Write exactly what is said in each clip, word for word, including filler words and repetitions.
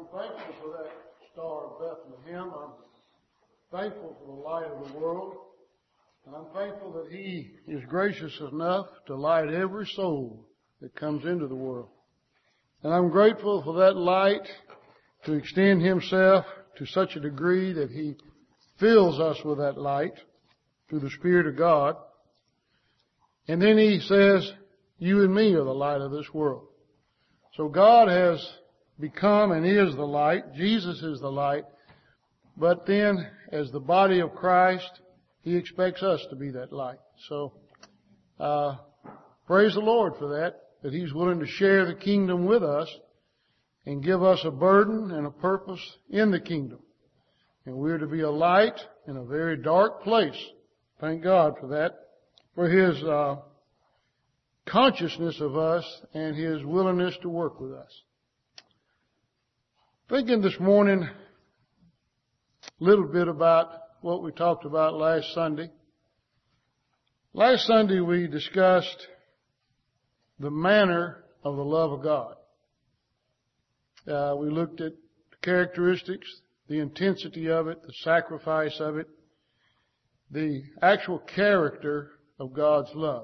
thankful for that Star of Bethlehem. I'm thankful for the light of the world. And I'm thankful that He is gracious enough to light every soul that comes into the world. And I'm grateful for that light to extend Himself to such a degree that He fills us with that light through the Spirit of God. And then He says, you and me are the light of this world. So God has become and is the light. Jesus is the light. But then, as the body of Christ, He expects us to be that light. So, uh, praise the Lord for that, that He's willing to share the kingdom with us and give us a burden and a purpose in the kingdom. And we're to be a light in a very dark place. Thank God for that, for His uh, consciousness of us and His willingness to work with us. Thinking this morning a little bit about what we talked about last Sunday. Last Sunday we discussed the manner of the love of God. Uh, we looked at the characteristics, the intensity of it, the sacrifice of it, the actual character of God's love.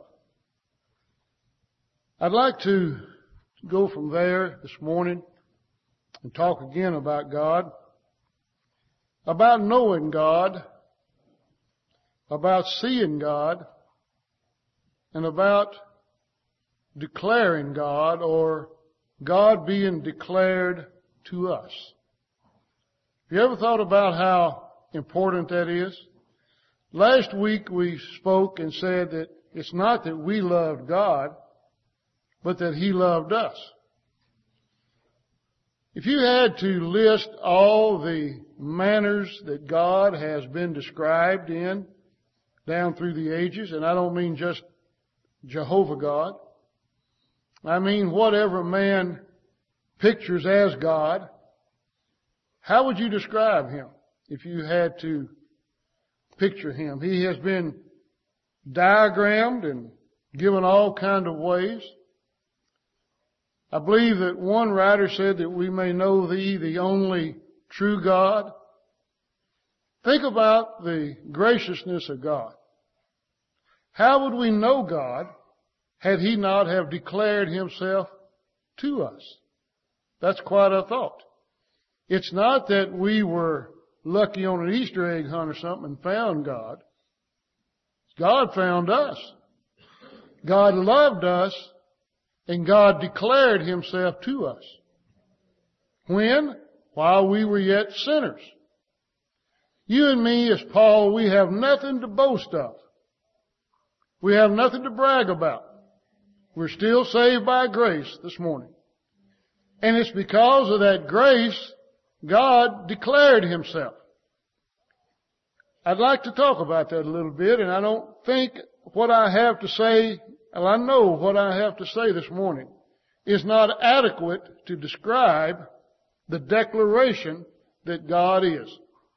I'd like to go from there this morning and talk again about God, about knowing God, about seeing God, and about declaring God, or God being declared to us. Have you ever thought about how important that is? Last week we spoke and said that it's not that we loved God, but that He loved us. If you had to list all the manners that God has been described in down through the ages, and I don't mean just Jehovah God, I mean whatever man pictures as God, how would you describe Him if you had to picture Him? He has been diagrammed and given all kind of ways. I believe that one writer said that we may know Thee, the only true God. Think about the graciousness of God. How would we know God had He not have declared Himself to us? That's quite a thought. It's not that we were lucky on an Easter egg hunt or something and found God. God found us. God loved us. And God declared Himself to us. When? While we were yet sinners. You and me, as Paul, we have nothing to boast of. We have nothing to brag about. We're still saved by grace this morning. And it's because of that grace, God declared Himself. I'd like to talk about that a little bit, and I don't think what I have to say, well, I know what I have to say this morning is not adequate to describe the declaration that God is.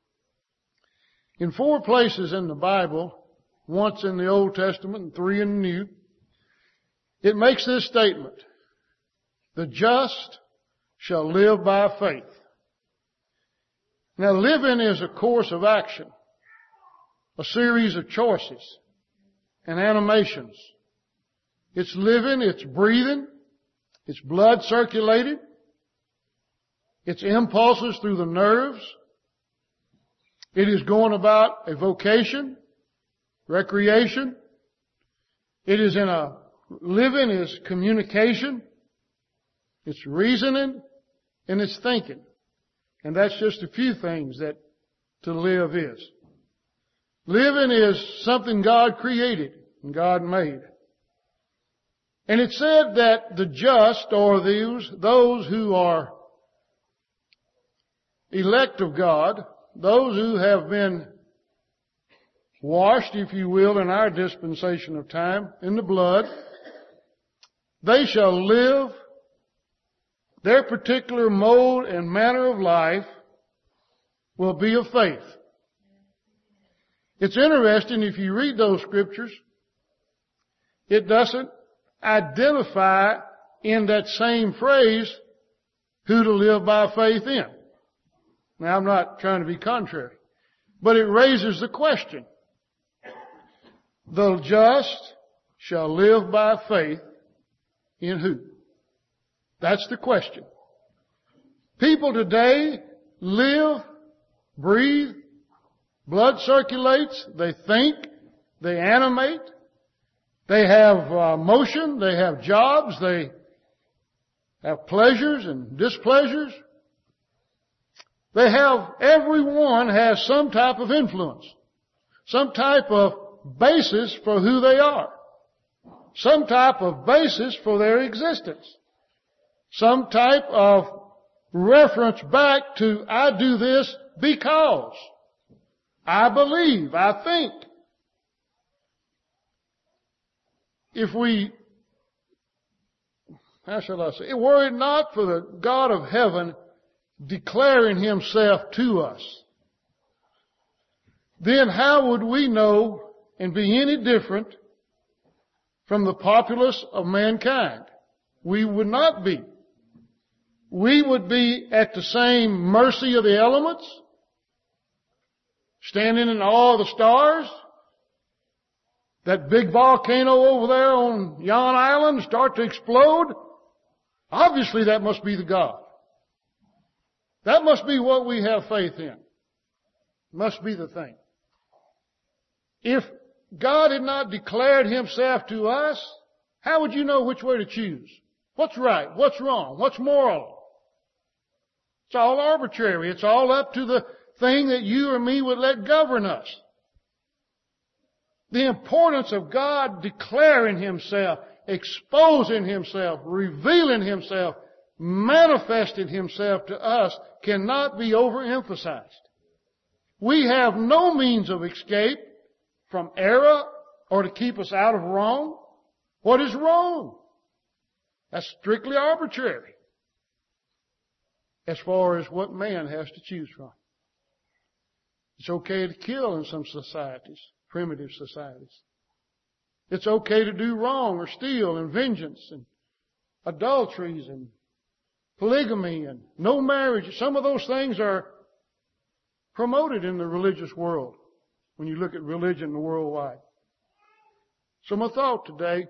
In four places in the Bible, once in the Old Testament and three in the New, it makes this statement: the just shall live by faith. Now, living is a course of action, a series of choices and animations. It's living, it's breathing, it's blood circulated, it's impulses through the nerves. It is going about a vocation, recreation. It is in a, living is communication, it's reasoning, and it's thinking. And that's just a few things that to live is. Living is something God created and God made. And it said that the just, or those, those who are elect of God, those who have been washed, if you will, in our dispensation of time, in the blood, they shall live. Their particular mode and manner of life will be of faith. It's interesting, if you read those scriptures, it doesn't identify in that same phrase who to live by faith in. Now, I'm not trying to be contrary, but it raises the question. The just shall live by faith in who? That's the question. People today live, breathe, blood circulates, they think, they animate, they have uh, motion, they have jobs, they have pleasures and displeasures. They have, everyone has some type of influence, some type of basis for who they are, some type of basis for their existence, some type of reference back to, I do this because, I believe, I think. If we, how shall I say, were it not for the God of heaven declaring Himself to us, then how would we know and be any different from the populace of mankind? We would not be. We would be at the same mercy of the elements, standing in awe of the stars. That big volcano over there on yon island start to explode. Obviously that must be the God. That must be what we have faith in. Must be the thing. If God had not declared Himself to us, how would you know which way to choose? What's right? What's wrong? What's moral? It's all arbitrary. It's all up to the thing that you or me would let govern us. The importance of God declaring Himself, exposing Himself, revealing Himself, manifesting Himself to us cannot be overemphasized. We have no means of escape from error or to keep us out of wrong. What is wrong? That's strictly arbitrary as far as what man has to choose from. It's okay to kill in some societies, primitive societies. It's okay to do wrong or steal and vengeance and adulteries and polygamy and no marriage. Some of those things are promoted in the religious world when you look at religion worldwide. So my thought today,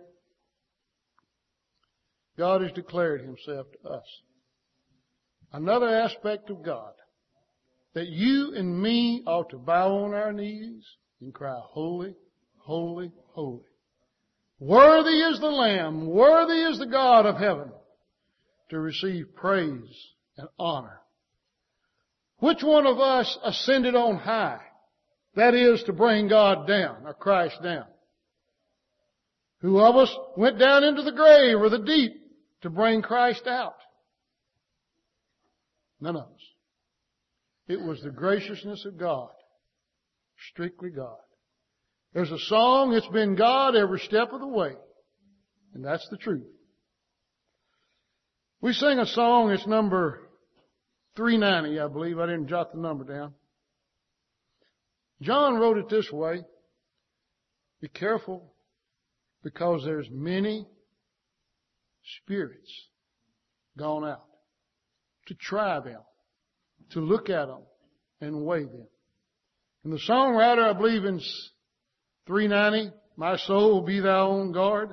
God has declared Himself to us. Another aspect of God that you and me ought to bow on our knees and cry, holy, holy, holy. Worthy is the Lamb, worthy is the God of heaven to receive praise and honor. Which one of us ascended on high? That is to bring God down, or Christ down. Who of us went down into the grave or the deep to bring Christ out? None of us. It was the graciousness of God. Strictly God. There's a song, it's been God every step of the way. And that's the truth. We sing a song, it's number three ninety, I believe. I didn't jot the number down. John wrote it this way. Be careful, because there's many spirits gone out to try them, to look at them and weigh them. And the songwriter, I believe in three ninety, my soul be thou on guard,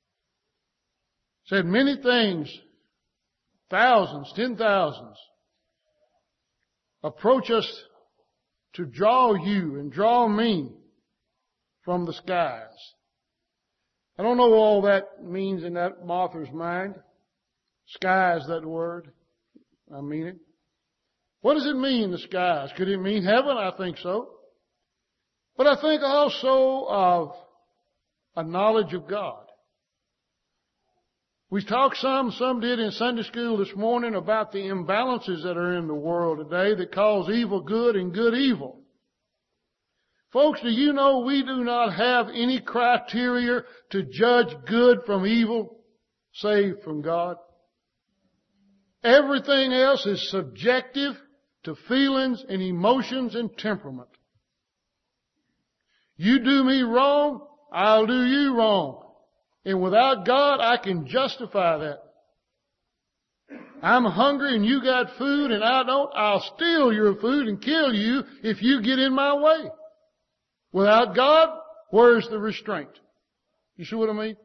said many things, thousands, ten thousands, approach us to draw you and draw me from the skies. I don't know what all that means in that author's mind. Sky is that word. I mean it. What does it mean, the skies? Could it mean heaven? I think so. But I think also of a knowledge of God. We talked some, some did in Sunday school this morning about the imbalances that are in the world today that cause evil good and good evil. Folks, do you know we do not have any criteria to judge good from evil save from God? Everything else is subjective to feelings and emotions and temperament. You do me wrong, I'll do you wrong. And without God, I can justify that. I'm hungry and you got food and I don't, I'll steal your food and kill you if you get in my way. Without God, where's the restraint? You see what I mean?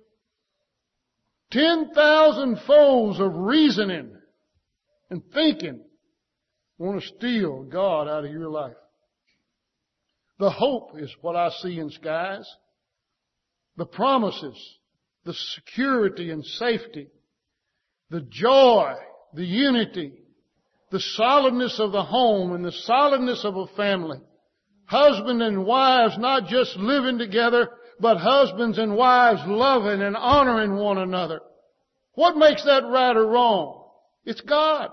Ten thousand folds of reasoning and thinking want to steal God out of your life. The hope is what I see in skies. The promises, the security and safety, the joy, the unity, the solidness of the home and the solidness of a family. Husband and wives not just living together, but husbands and wives loving and honoring one another. What makes that right or wrong? It's God.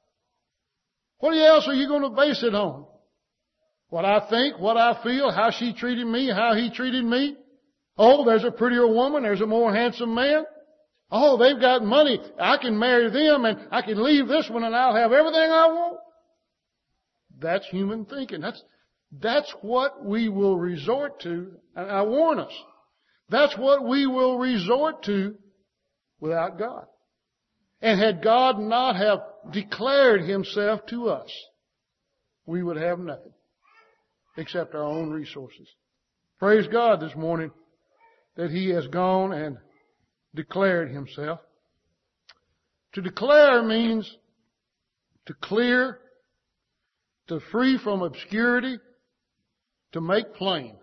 What else are you going to base it on? What I think, what I feel, how she treated me, how he treated me. Oh, there's a prettier woman, there's a more handsome man. Oh, they've got money. I can marry them and I can leave this one and I'll have everything I want. That's human thinking. That's, that's what we will resort to. And I warn us. That's what we will resort to without God. And had God not have declared Himself to us, we would have nothing except our own resources. Praise God this morning that He has gone and declared Himself. To declare means to clear, to free from obscurity, to make plain,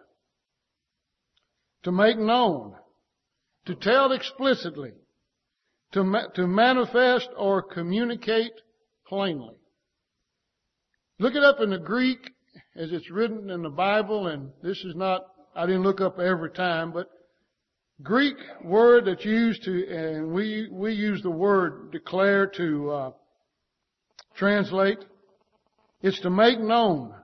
to make known, to tell explicitly, to ma- to manifest or communicate plainly. Look it up in the Greek as it's written in the Bible, and this is not, I didn't look up every time, but Greek word that's used to, and we we use the word declare to uh, translate. It's to make known.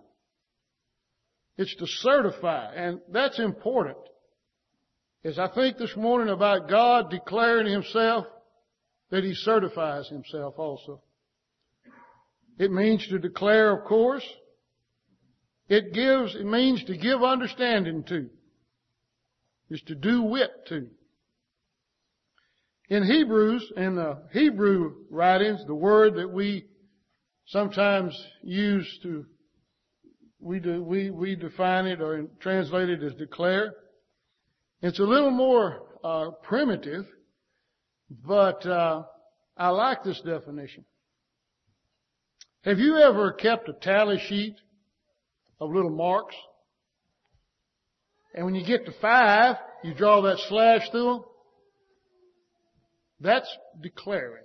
It's to certify, and that's important. As I think this morning about God declaring Himself, that He certifies Himself also. It means to declare, of course. It gives, it means to give understanding to. Is to do wit to. In Hebrews, in the Hebrew writings, the word that we sometimes use to, we do, we, we define it or translate it as declare. It's a little more uh, primitive, but uh, I like this definition. Have you ever kept a tally sheet of little marks? And when you get to five, you draw that slash through them. That's declaring.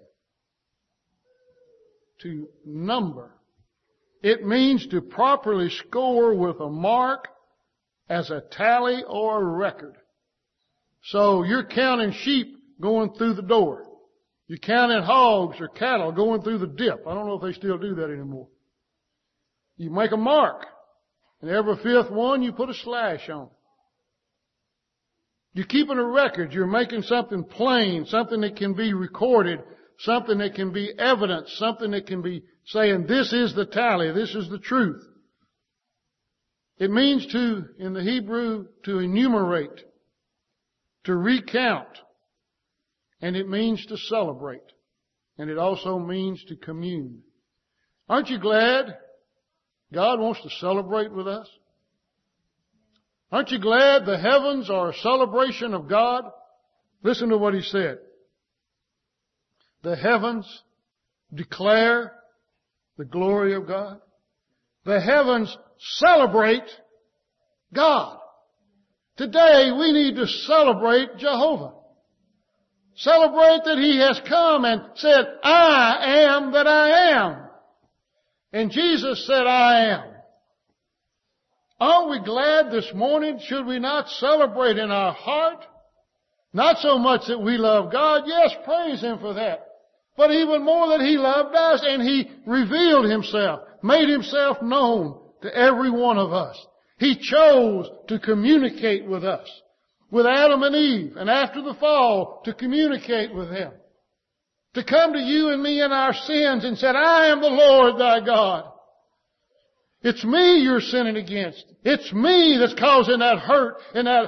To number. It means to properly score with a mark as a tally or a record. So you're counting sheep going through the door. You're counting hogs or cattle going through the dip. I don't know if they still do that anymore. You make a mark. And every fifth one you put a slash on. You're keeping a record. You're making something plain, something that can be recorded, something that can be evidence, something that can be saying, this is the tally, this is the truth. It means to, in the Hebrew, to enumerate, to recount, and it means to celebrate, and it also means to commune. Aren't you glad God wants to celebrate with us? Aren't you glad the heavens are a celebration of God? Listen to what He said. The heavens declare the glory of God. The heavens celebrate God. Today we need to celebrate Jehovah. Celebrate that He has come and said, I am that I am. And Jesus said, I am. Aren't we glad this morning? Should we not celebrate in our heart? Not so much that we love God. Yes, praise Him for that. But even more that He loved us and He revealed Himself, made Himself known to every one of us. He chose to communicate with us, with Adam and Eve, and after the fall, to communicate with them. To come to you and me in our sins and said, I am the Lord thy God. It's me you're sinning against. It's me that's causing that hurt and that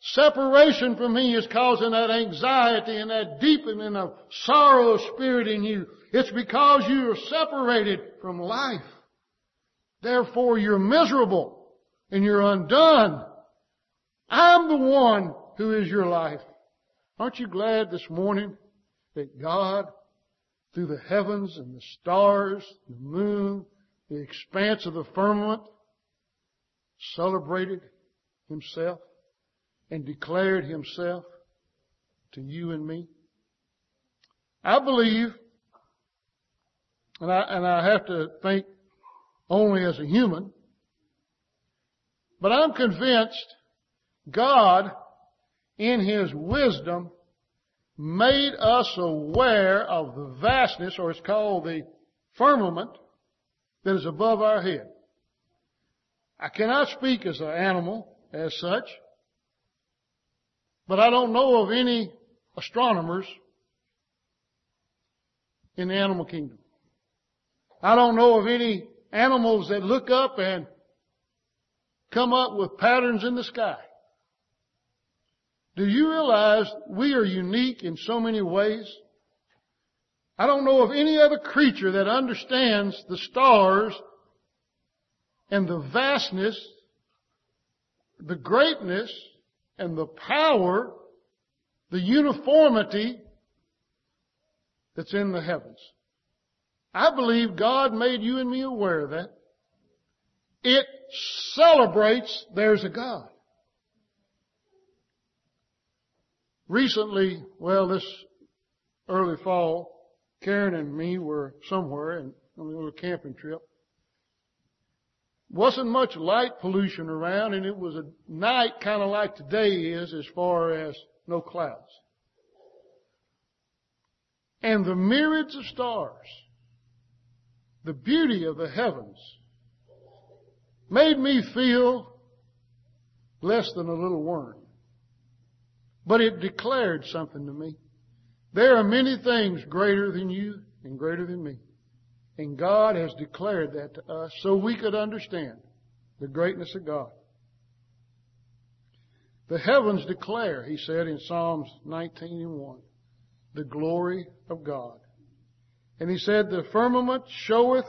separation from me is causing that anxiety and that deepening of sorrow of spirit in you. It's because you are separated from life. Therefore you're miserable and you're undone. I'm the one who is your life. Aren't you glad this morning that God, through the heavens and the stars, the moon, the expanse of the firmament, celebrated Himself and declared Himself to you and me? I believe, and I, and I have to think only as a human, but I'm convinced God, in His wisdom, made us aware of the vastness, or it's called the firmament, that is above our head. I cannot speak as an animal as such, but I don't know of any astronomers in the animal kingdom. I don't know of any animals that look up and come up with patterns in the sky. Do you realize we are unique in so many ways? I don't know of any other creature that understands the stars and the vastness, the greatness, and the power, the uniformity that's in the heavens. I believe God made you and me aware of that. It celebrates there's a God. Recently, well, this early fall, Karen and me were somewhere and on a little camping trip. Wasn't much light pollution around, and it was a night kind of like today is, as far as no clouds. And the myriads of stars, the beauty of the heavens, made me feel less than a little worm. But it declared something to me. There are many things greater than you and greater than me. And God has declared that to us so we could understand the greatness of God. The heavens declare, He said in Psalms nineteen and one, the glory of God. And He said, the firmament showeth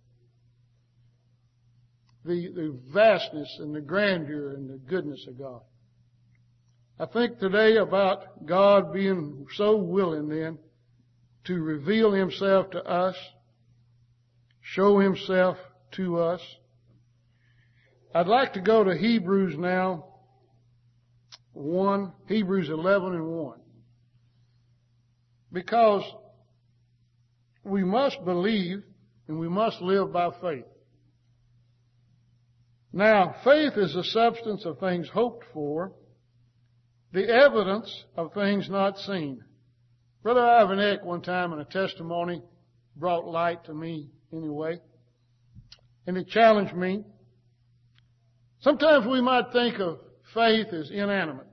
the, the vastness and the grandeur and the goodness of God. I think today about God being so willing then to reveal Himself to us, show Himself to us. I'd like to go to Hebrews now, one, Hebrews eleven and one. Because we must believe and we must live by faith. Now, faith is the substance of things hoped for, the evidence of things not seen. Brother Ivan Eck one time in a testimony brought light to me anyway. And it challenged me. Sometimes we might think of faith as inanimate.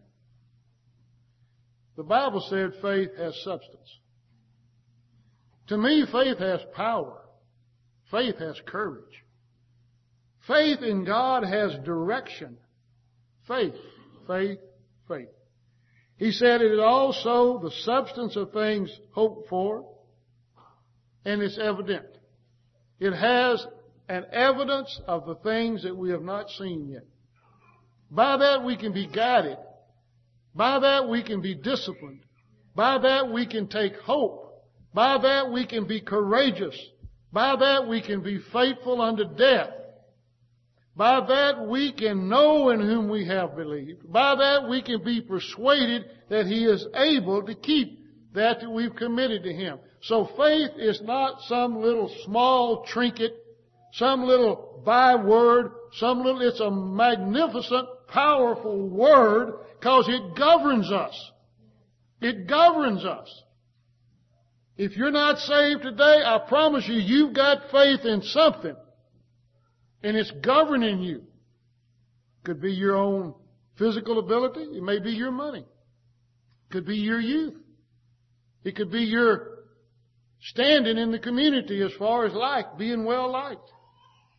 The Bible said faith has substance. To me, faith has power. Faith has courage. Faith in God has direction. Faith, faith, faith. He said it is also the substance of things hoped for, and it's evident. It has an evidence of the things that we have not seen yet. By that we can be guided. By that we can be disciplined. By that we can take hope. By that we can be courageous. By that we can be faithful unto death. By that we can know in whom we have believed. By that we can be persuaded that He is able to keep that that we've committed to Him. So faith is not some little small trinket, some little byword, some little, it's a magnificent, powerful word because it governs us. It governs us. If you're not saved today, I promise you, you've got faith in something. And it's governing you. Could be your own physical ability. It may be your money. It could be your youth. It could be your standing in the community as far as like, being well liked.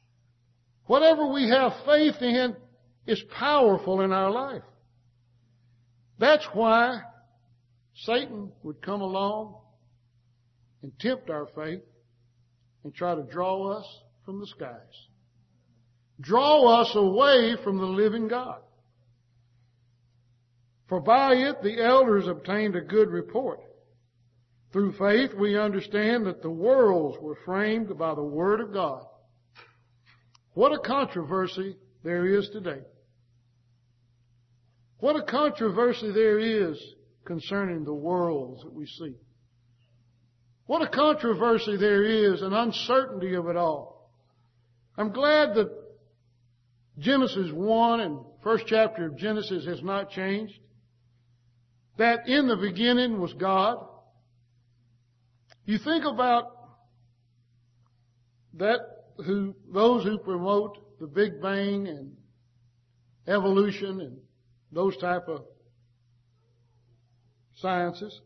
Whatever we have faith in is powerful in our life. That's why Satan would come along and tempt our faith and try to draw us from the skies. Draw us away from the living God. For by it the elders obtained a good report. Through faith we understand that the worlds were framed by the Word of God. What a controversy there is today. What a controversy there is concerning the worlds that we see. What a controversy there is, an uncertainty of it all. I'm glad that Genesis one and first chapter of Genesis has not changed. That in the beginning was God. You think about that who, those who promote the Big Bang and evolution and those type of sciences.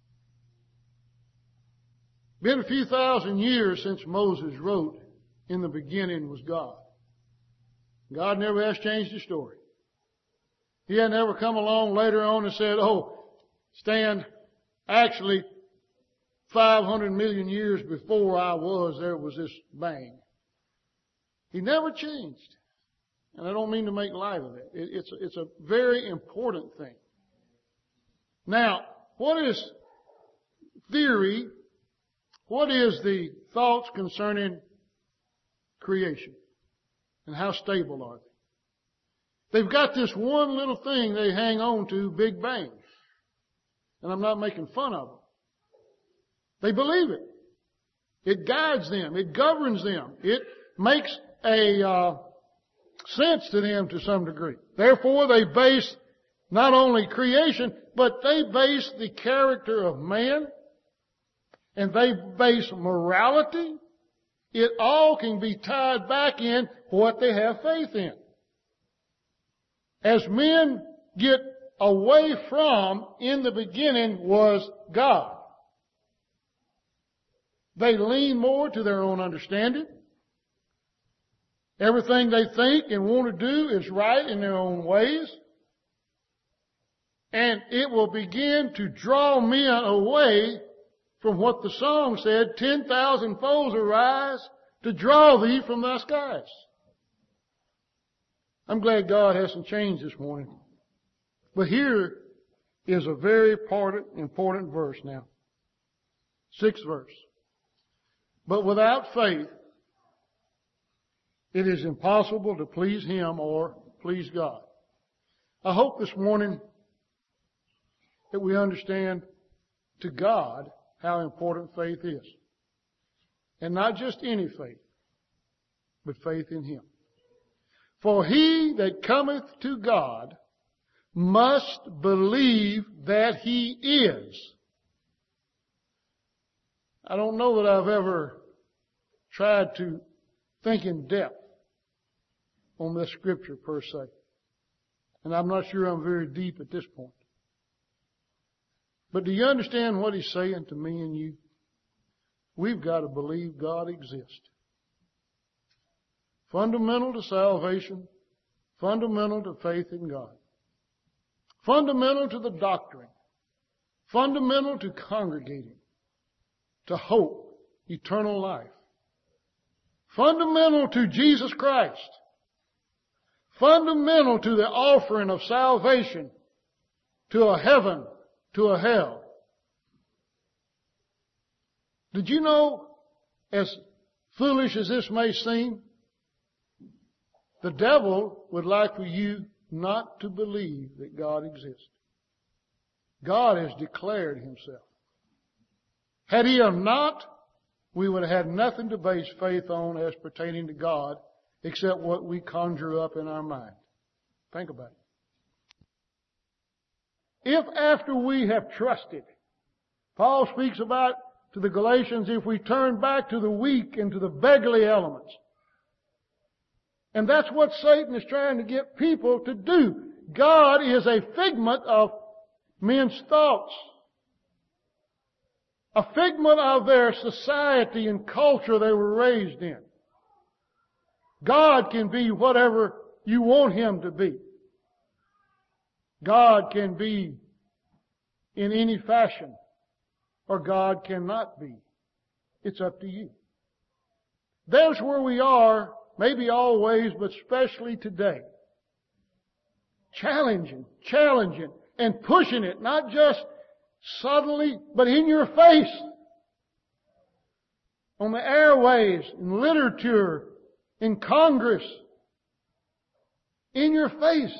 Been a few thousand years since Moses wrote, "In the beginning was God." God never has changed his story. He had never come along later on and said, "Oh, Stan, actually, five hundred million years before I was, there was this bang." He never changed. And I don't mean to make light of it. It's, it's a very important thing. Now, what is theory? What is the thoughts concerning creation? And how stable are they? They've got this one little thing they hang on to, Big Bang. And I'm not making fun of them. They believe it. It guides them. It governs them. It makes a uh, sense to them to some degree. Therefore, they base not only creation, but they base the character of man, and they base morality. It all can be tied back in what they have faith in. As men get away from, in the beginning was God, they lean more to their own understanding. Everything they think and want to do is right in their own ways. And it will begin to draw men away from what the song said, ten thousand foes arise to draw thee from thy skies. I'm glad God hasn't changed this morning. But here is a very important, important verse now. Sixth verse. But without faith, it is impossible to please Him or please God. I hope this morning that we understand to God how important faith is. And not just any faith, but faith in Him. For he that cometh to God must believe that He is. I don't know that I've ever tried to think in depth on this scripture per se. And I'm not sure I'm very deep at this point. But do you understand what He's saying to me and you? We've got to believe God exists. Fundamental to salvation, fundamental to faith in God, fundamental to the doctrine, fundamental to congregating, to hope, eternal life, fundamental to Jesus Christ, fundamental to the offering of salvation, to a heaven, to a hell. Did you know, as foolish as this may seem, the devil would like for you not to believe that God exists. God has declared Himself. Had He have not, we would have had nothing to base faith on as pertaining to God except what we conjure up in our mind. Think about it. If after we have trusted, Paul speaks about to the Galatians, if we turn back to the weak and to the beggarly elements. And that's what Satan is trying to get people to do. God is a figment of men's thoughts. A figment of their society and culture they were raised in. God can be whatever you want Him to be. God can be in any fashion, or God cannot be. It's up to you. That's where we are, maybe always, but especially today. Challenging, challenging, and pushing it, not just subtly, but in your face. On the airways, in literature, in Congress, in your face.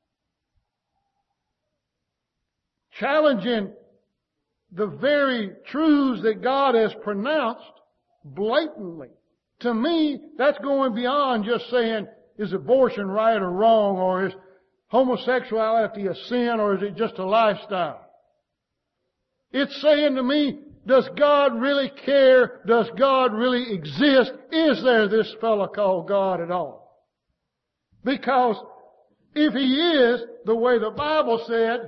Challenging the very truths that God has pronounced blatantly. To me, that's going beyond just saying, is abortion right or wrong, or is homosexuality a sin, or is it just a lifestyle? It's saying to me, does God really care? Does God really exist? Is there this fellow called God at all? Because if He is, the way the Bible said,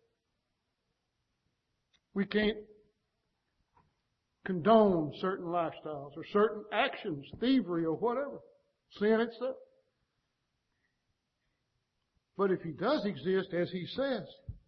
we can't condone certain lifestyles or certain actions, thievery or whatever, sin itself. But if He does exist as He says,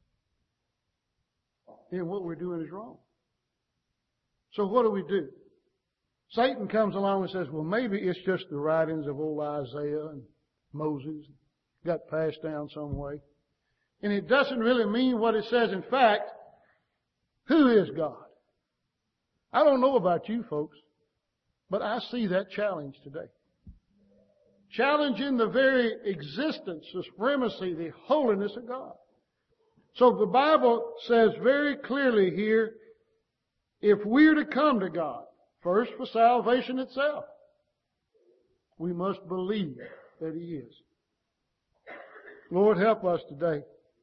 then what we're doing is wrong. So what do we do? Satan comes along and says, well, maybe it's just the writings of old Isaiah and Moses got passed down some way. And it doesn't really mean what it says. In fact, who is God? I don't know about you folks, but I see that challenge today. Challenging the very existence, the supremacy, the holiness of God. So the Bible says very clearly here, if we're to come to God, first for salvation itself, we must believe that He is. Lord, help us today.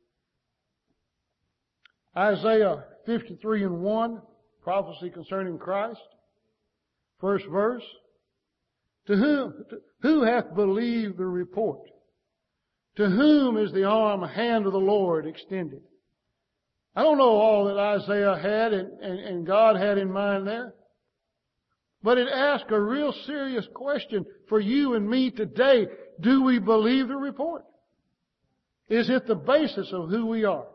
Isaiah fifty-three and one, prophecy concerning Christ. First verse. To whom, to, who hath believed the report? To whom is the arm, hand of the Lord extended? I don't know all that Isaiah had and, and, and God had in mind there. But it asks a real serious question for you and me today. Do we believe the report? Is it the basis of who we are?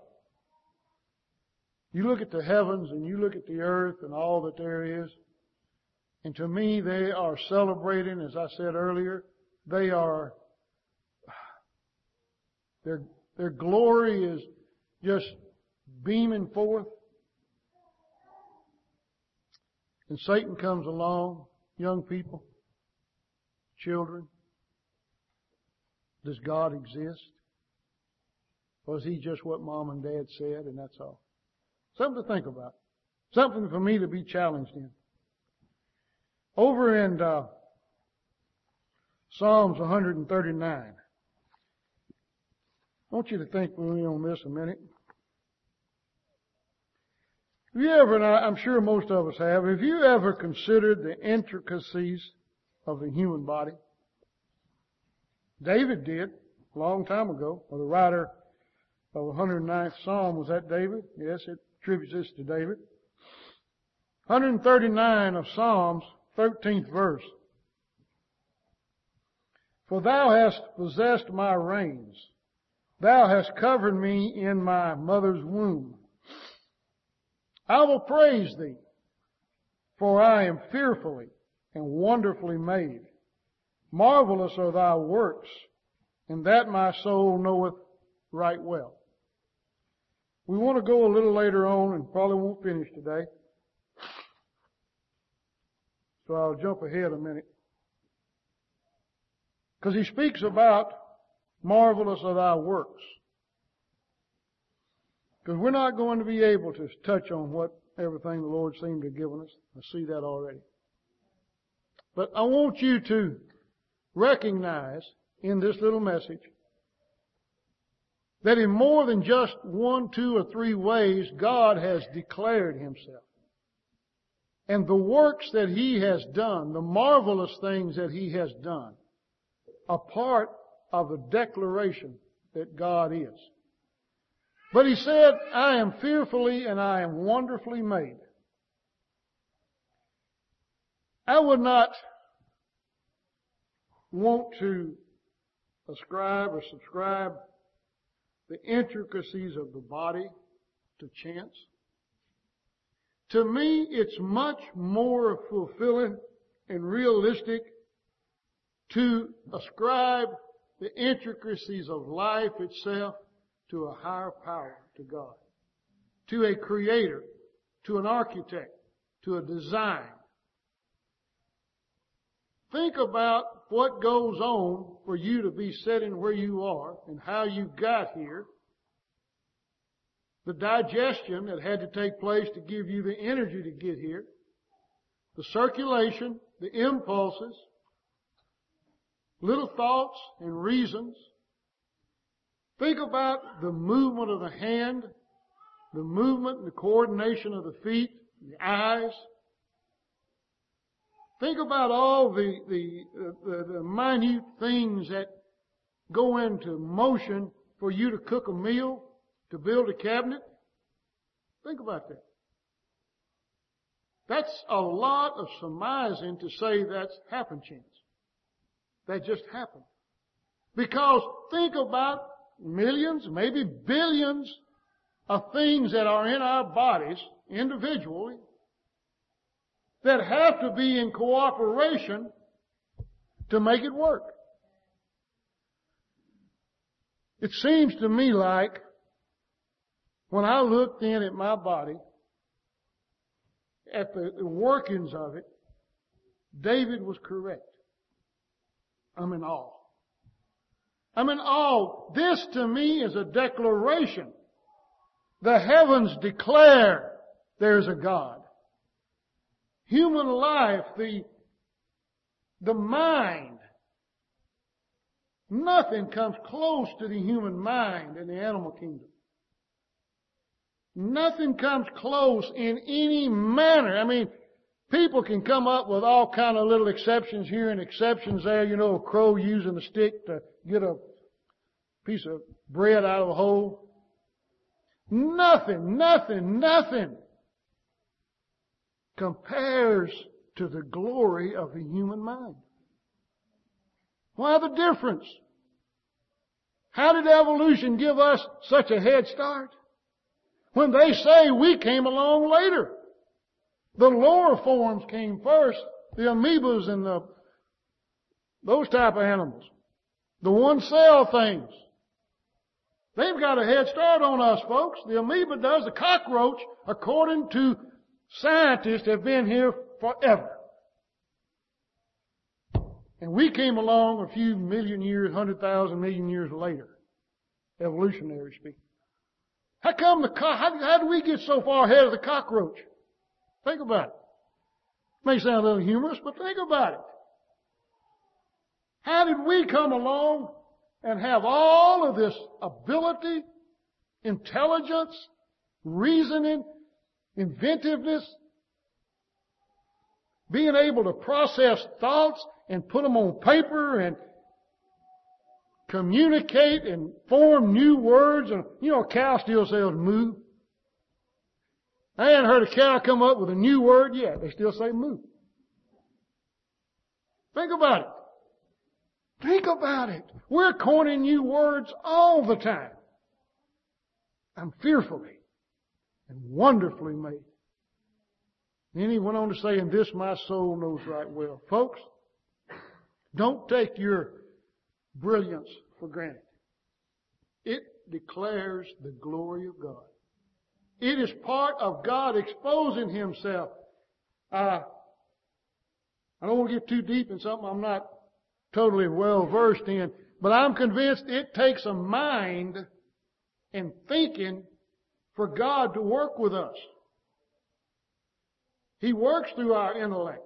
You look at the heavens and you look at the earth and all that there is. And to me, they are celebrating, as I said earlier, they are, their, their glory is just beaming forth. And Satan comes along, young people, children. Does God exist? Or is He just what mom and dad said and that's all? Something to think about. Something for me to be challenged in. Over in uh, Psalms one thirty-nine. I want you to think with me on this a minute. Have you ever, and I'm sure most of us have, have you ever considered the intricacies of the human body? David did, a long time ago. Or the writer of the one hundred ninth Psalm, was that David? Yes, it attributes this to David. one thirty-nine of Psalms, thirteenth verse. For thou hast possessed my reins. Thou hast covered me in my mother's womb. I will praise thee, for I am fearfully and wonderfully made. Marvelous are thy works, and that my soul knoweth right well. We want to go a little later on and probably won't finish today. So I'll jump ahead a minute. Because he speaks about marvelous are thy works. Because we're not going to be able to touch on what everything the Lord seemed to have given us. I see that already. But I want you to recognize in this little message that in more than just one, two, or three ways, God has declared Himself. And the works that He has done, the marvelous things that He has done, are part of the declaration that God is. But He said, I am fearfully and I am wonderfully made. I would not want to ascribe or subscribe the intricacies of the body to chance. To me, it's much more fulfilling and realistic to ascribe the intricacies of life itself to a higher power, to God, to a creator, to an architect, to a design. Think about what goes on for you to be sitting where you are and how you got here. The digestion that had to take place to give you the energy to get here. The circulation, the impulses, little thoughts and reasons. Think about the movement of the hand, the movement and the coordination of the feet, the eyes. Think about all the, the, the, the minute things that go into motion for you to cook a meal, to build a cabinet. Think about that. That's a lot of surmising to say that's happen chance. That just happened. Because think about millions, maybe billions of things that are in our bodies individually that have to be in cooperation to make it work. It seems to me like when I looked in at my body, at the workings of it, David was correct. I'm in awe. I'm in awe. This to me is a declaration. The heavens declare there's a God. Human life, the, the mind, nothing comes close to the human mind in the animal kingdom. Nothing comes close in any manner. I mean, people can come up with all kind of little exceptions here and exceptions there. You know, a crow using a stick to get a piece of bread out of a hole. Nothing, nothing, nothing compares to the glory of the human mind. Why the difference? How did evolution give us such a head start? When they say we came along later. The lower forms came first. The amoebas and the, those type of animals. The one cell things. They've got a head start on us, folks. The amoeba does. The cockroach, according to scientists, have been here forever. And we came along a few million years, hundred thousand million years later. Evolutionary speaking. How come the co- how, how did we get so far ahead of the cockroach? Think about it. May sound a little humorous, but think about it. How did we come along and have all of this ability, intelligence, reasoning, inventiveness, being able to process thoughts and put them on paper and communicate and form new words? And you know, a cow still says moo. I hadn't heard a cow come up with a new word yet. They still say moo. Think about it. Think about it. We're coining new words all the time. I'm fearfully and wonderfully made. Then he went on to say, and this my soul knows right well. Folks, don't take your brilliance for granted. It declares the glory of God. It is part of God exposing Himself. Uh, I don't want to get too deep in something I'm not totally well versed in, but I'm convinced it takes a mind and thinking for God to work with us. He works through our intellect.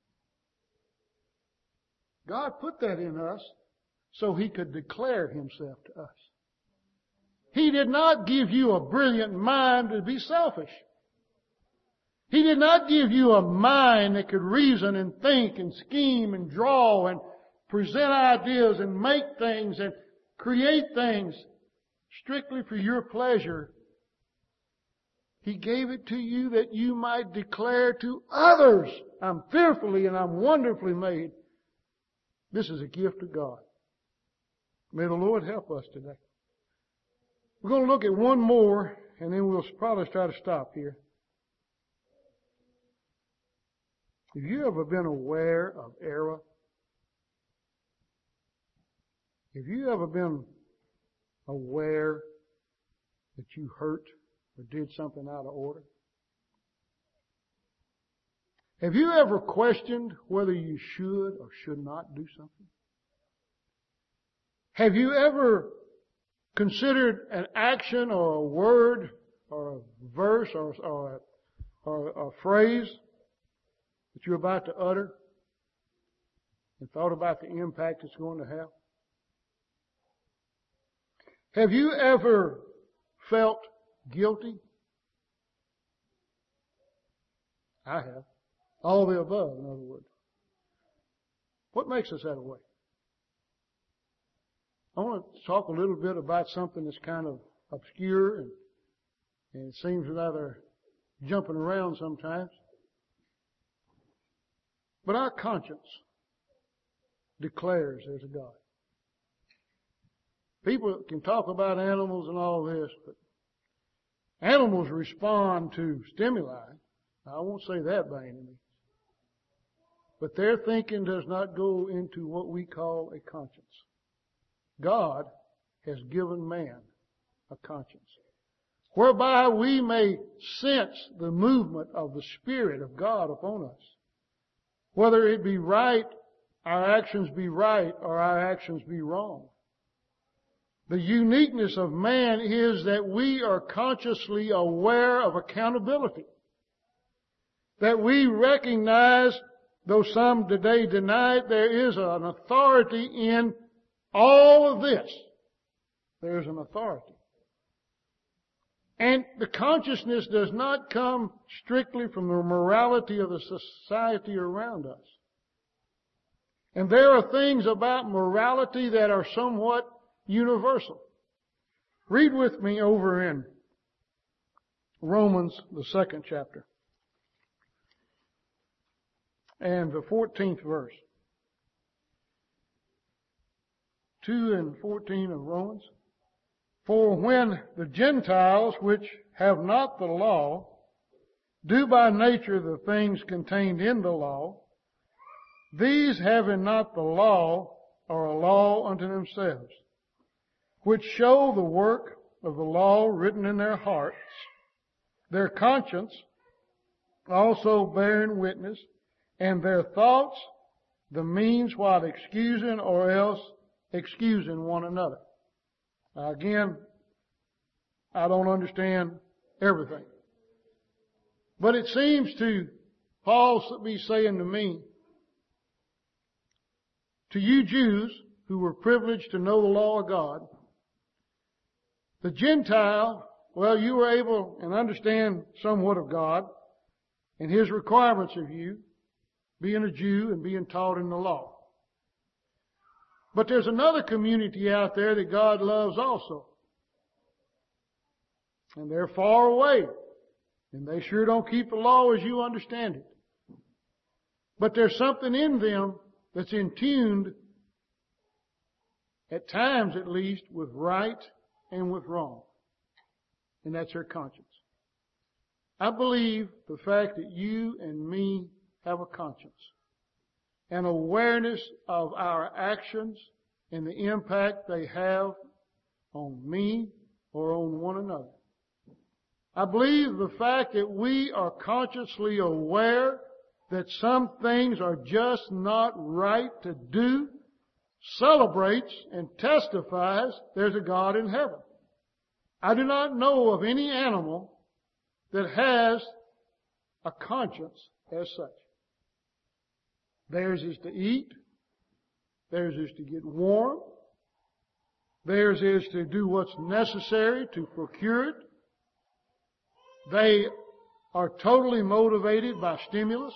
God put that in us so He could declare Himself to us. He did not give you a brilliant mind to be selfish. He did not give you a mind that could reason and think and scheme and draw and present ideas and make things and create things strictly for your pleasure. He gave it to you that you might declare to others, I'm fearfully and I'm wonderfully made. This is a gift of God. May the Lord help us today. We're going to look at one more, and then we'll probably try to stop here. Have you ever been aware of error? Have you ever been aware that you hurt or did something out of order? Have you ever questioned whether you should or should not do something? Have you ever considered an action or a word or a verse or, or, a, or a phrase that you're about to utter and thought about the impact it's going to have? Have you ever felt guilty? I have. All the above, in other words. What makes us that way? I want to talk a little bit about something that's kind of obscure and, and it seems rather jumping around sometimes. But our conscience declares there's a God. People can talk about animals and all this, but animals respond to stimuli. I won't say that by any means. But their thinking does not go into what we call a conscience. God has given man a conscience, whereby we may sense the movement of the Spirit of God upon us. Whether it be right, our actions be right, or our actions be wrong. The uniqueness of man is that we are consciously aware of accountability. That we recognize, though some today deny it, there is an authority in all of this. There is an authority. And the consciousness does not come strictly from the morality of the society around us. And there are things about morality that are somewhat universal. Read with me over in Romans, the second chapter, and the fourteenth verse. two and fourteen of Romans. For when the Gentiles, which have not the law, do by nature the things contained in the law, these having not the law are a law unto themselves, which show the work of the law written in their hearts, their conscience also bearing witness, and their thoughts the means while excusing or else excusing one another. Now again, I don't understand everything. But it seems to Paul be saying to me, to you Jews who were privileged to know the law of God, the Gentile, well, you were able and understand somewhat of God and His requirements of you, being a Jew and being taught in the law. But there's another community out there that God loves also. And they're far away. And they sure don't keep the law as you understand it. But there's something in them that's in tune, at times at least, with right and with wrong. And that's their conscience. I believe the fact that you and me have a conscience, an awareness of our actions and the impact they have on me or on one another. I believe the fact that we are consciously aware that some things are just not right to do celebrates and testifies there's a God in heaven. I do not know of any animal that has a conscience as such. Theirs is to eat. Theirs is to get warm. Theirs is to do what's necessary to procure it. They are totally motivated by stimulus.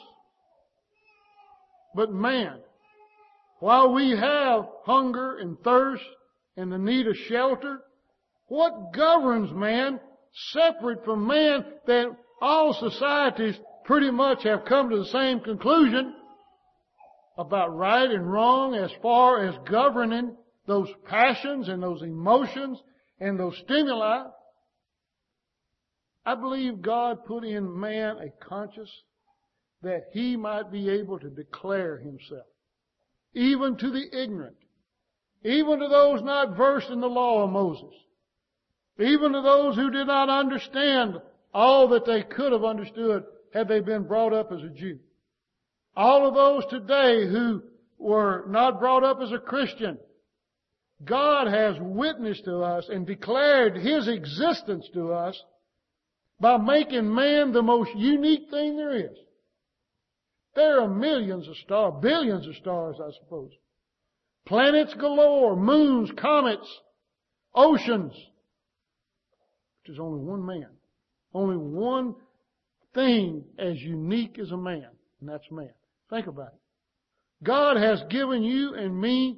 But man, while we have hunger and thirst and the need of shelter, what governs man separate from man that all societies pretty much have come to the same conclusion about right and wrong as far as governing those passions and those emotions and those stimuli, I believe God put in man a conscience that he might be able to declare himself, even to the ignorant, even to those not versed in the law of Moses, even to those who did not understand all that they could have understood had they been brought up as a Jew. All of those today who were not brought up as a Christian, God has witnessed to us and declared His existence to us by making man the most unique thing there is. There are millions of stars, billions of stars, I suppose. Planets galore, moons, comets, oceans. There's only one man. Only one thing as unique as a man, and that's man. Think about it. God has given you and me,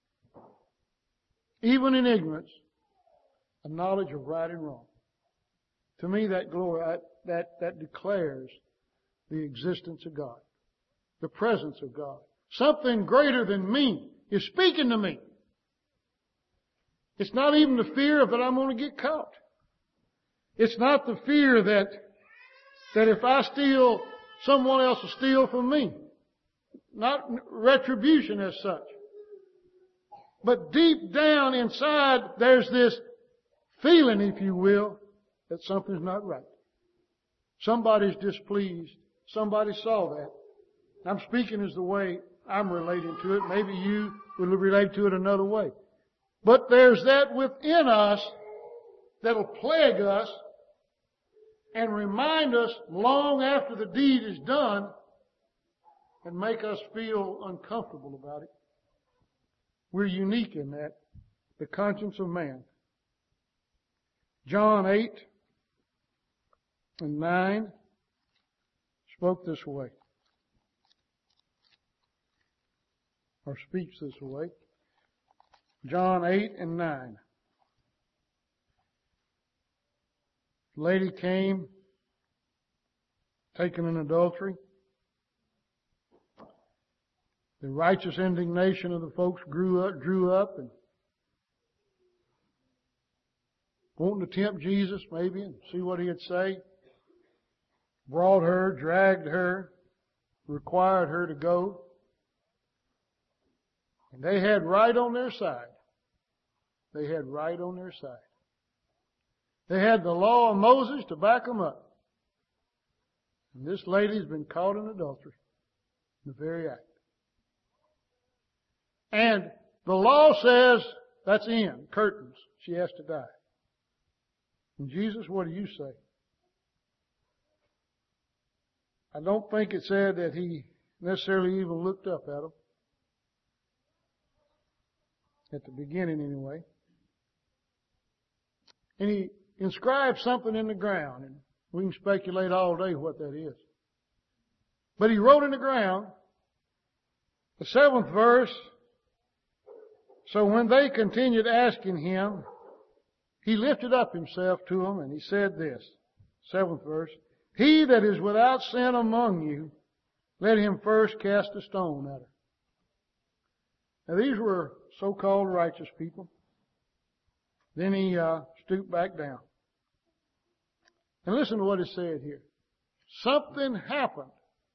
even in ignorance, a knowledge of right and wrong. To me, that glory, that, that declares the existence of God, the presence of God. Something greater than me is speaking to me. It's not even the fear that I'm going to get caught. It's not the fear that, that if I steal, someone else will steal from me. Not retribution as such. But deep down inside, there's this feeling, if you will, that something's not right. Somebody's displeased. Somebody saw that. I'm speaking as the way I'm relating to it. Maybe you will relate to it another way. But there's that within us that'll plague us and remind us long after the deed is done and make us feel uncomfortable about it. We're unique in that, the conscience of man. John eight and nine spoke this way, or speaks this way. John eight and nine. The lady came, taken in adultery. The righteous indignation of the folks grew up, drew up and wanting to tempt Jesus maybe and see what He'd say. Brought her, dragged her, required her to go. And they had right on their side. They had right on their side. They had the law of Moses to back them up. And this lady's been caught in adultery in the very act. And the law says that's in, curtains. She has to die. And Jesus, what do you say? I don't think it said that He necessarily even looked up at them. At the beginning anyway. And He inscribed something in the ground. And we can speculate all day what that is. But He wrote in the ground, the seventh verse, so when they continued asking Him, He lifted up Himself to them and He said this, seventh verse, He that is without sin among you, let him first cast a stone at her. Now these were so-called righteous people. Then He uh, stooped back down. And listen to what is said here. Something happened.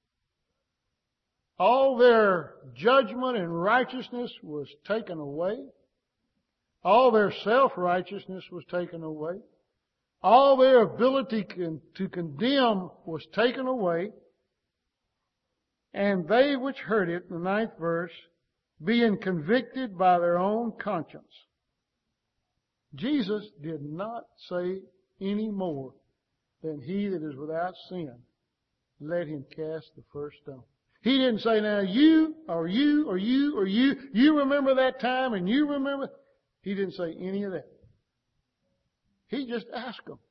All their judgment and righteousness was taken away. All their self-righteousness was taken away. All their ability to condemn was taken away. And they which heard it, in the ninth verse, being convicted by their own conscience. Jesus did not say any more than he that is without sin, let him cast the first stone. He didn't say, now you, or you, or you, or you, you remember that time and you remember. He didn't say any of that. He just asked them.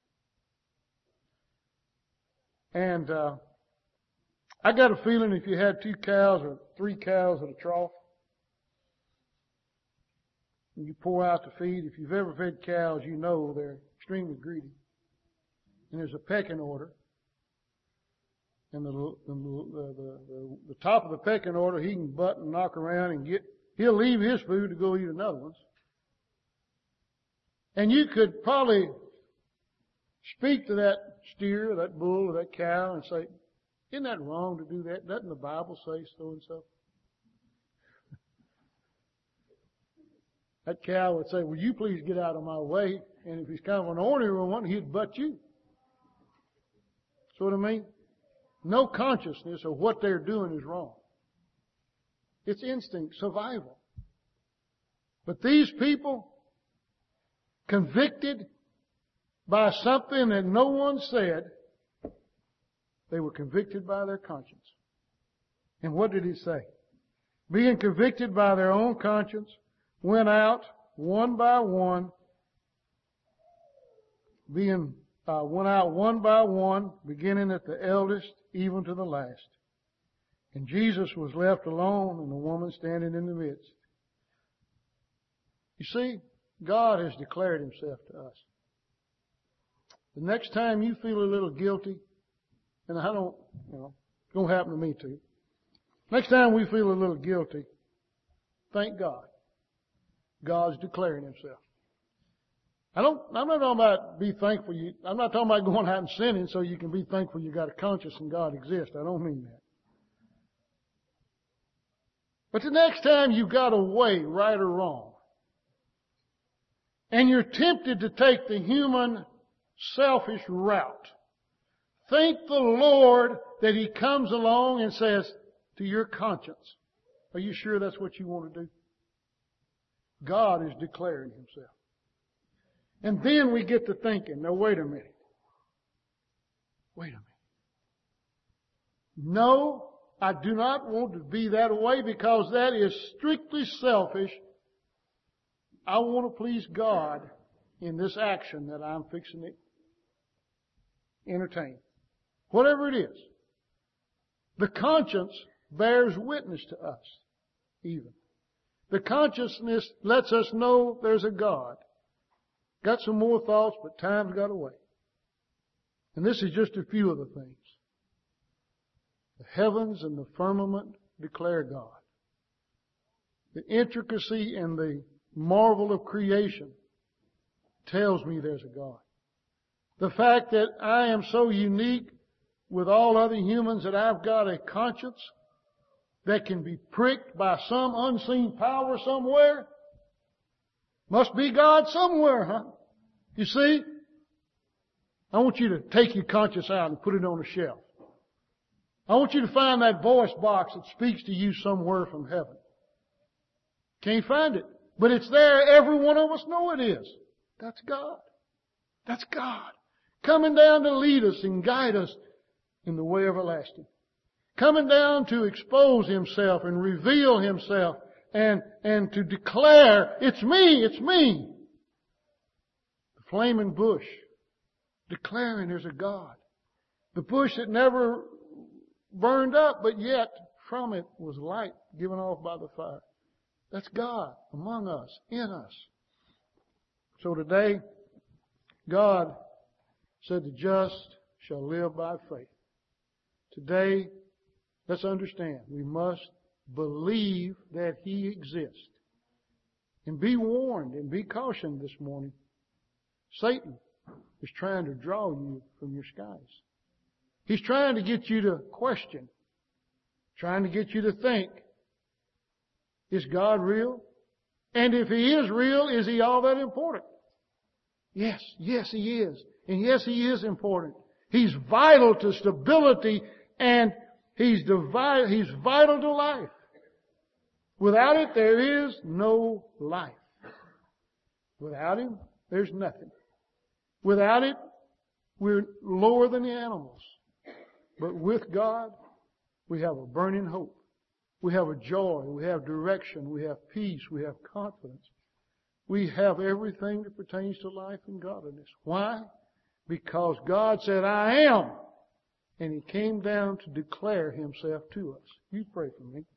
And uh, I got a feeling if you had two cows or three cows at a trough, and you pour out the feed, if you've ever fed cows, you know they're extremely greedy. And there's a pecking order. And the, the, the, the, the top of the pecking order, he can butt and knock around and get, he'll leave his food to go eat another one's. And you could probably speak to that steer, or that bull, or that cow and say, isn't that wrong to do that? Doesn't the Bible say so and so? That cow would say, will you please get out of my way? And if he's kind of an ornery one, he'd butt you. See what I mean? No consciousness of what they're doing is wrong. It's instinct, survival. But these people, convicted by something that no one said, they were convicted by their conscience. And what did he say? Being convicted by their own conscience, went out one by one, being uh, went out one by one, beginning at the eldest, even to the last. And Jesus was left alone, and the woman standing in the midst. You see, God has declared Himself to us. The next time you feel a little guilty, and I don't, you know, it's going to happen to me too. Next time we feel a little guilty, thank God. God's declaring Himself. I don't, I'm not talking about be thankful you, I'm not talking about going out and sinning so you can be thankful you got a conscience and God exists. I don't mean that. But the next time you got a way, right or wrong, and you're tempted to take the human, selfish route, thank the Lord that He comes along and says to your conscience, are you sure that's what you want to do? God is declaring Himself. And then we get to thinking, now wait a minute. Wait a minute. No, I do not want to be that way because that is strictly selfish. I want to please God in this action that I'm fixing to entertain. Whatever it is. The conscience bears witness to us, even. The consciousness lets us know there's a God. Got some more thoughts, but time's got away. And this is just a few of the things. The heavens and the firmament declare God. The intricacy and the marvel of creation tells me there's a God. The fact that I am so unique with all other humans that I've got a conscience that can be pricked by some unseen power somewhere. Must be God somewhere, huh? You see? I want you to take your conscience out and put it on a shelf. I want you to find that voice box that speaks to you somewhere from heaven. Can't find it. But it's there. Every one of us know it is. That's God. That's God. Coming down to lead us and guide us in the way everlasting. Coming down to expose Himself and reveal Himself and, and to declare, it's me, it's me. The flaming bush declaring there's a God. The bush that never burned up, but yet from it was light given off by the fire. That's God among us, in us. So today, God said the just shall live by faith. Today, let's understand, we must believe that He exists. And be warned and be cautioned this morning. Satan is trying to draw you from your skies. He's trying to get you to question, trying to get you to think, is God real? And if He is real, is He all that important? Yes, yes He is. And yes, He is important. He's vital to stability and He's, divi- he's vital to life. Without it, there is no life. Without Him, there's nothing. Without it, we're lower than the animals. But with God, we have a burning hope. We have a joy. We have direction. We have peace. We have confidence. We have everything that pertains to life and godliness. Why? Because God said, I am. And He came down to declare Himself to us. You pray for me.